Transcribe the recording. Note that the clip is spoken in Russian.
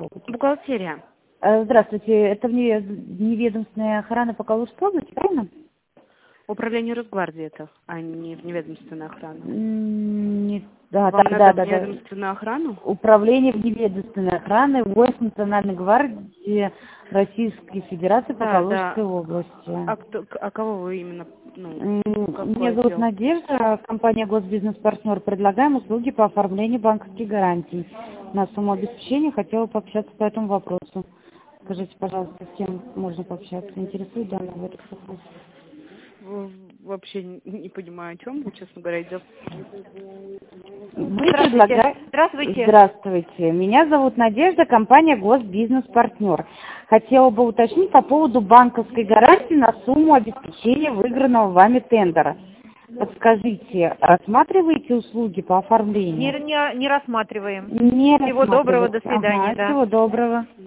области? Бухгалтерия. Здравствуйте, это неведомственная охрана по Калужской области, правильно? Управление Росгвардии это, а не вневедомственная охрана. Да, Вам надо да. вневедомственную охрану? Управление вневедомственной охраны войск Национальной гвардии Российской Федерации по Калужской области. А кого вы именно? Меня зовут Надежда, компания «Госбизнес-партнер». Предлагаем услуги по оформлению банковских гарантий на сумму обеспечения. Хотела пообщаться по этому вопросу. Скажите, пожалуйста, с кем можно пообщаться? Интересует данный вопрос? Вообще не понимаю, о чем вы, честно говоря, идет. Здравствуйте. Здравствуйте. Меня зовут Надежда, компания «Госбизнес-партнер». Хотела бы уточнить по поводу банковской гарантии на сумму обеспечения выигранного вами тендера. Подскажите, рассматриваете услуги по оформлению? Не рассматриваем. Не Всего доброго, до рассматриваете. свидания. Всего доброго.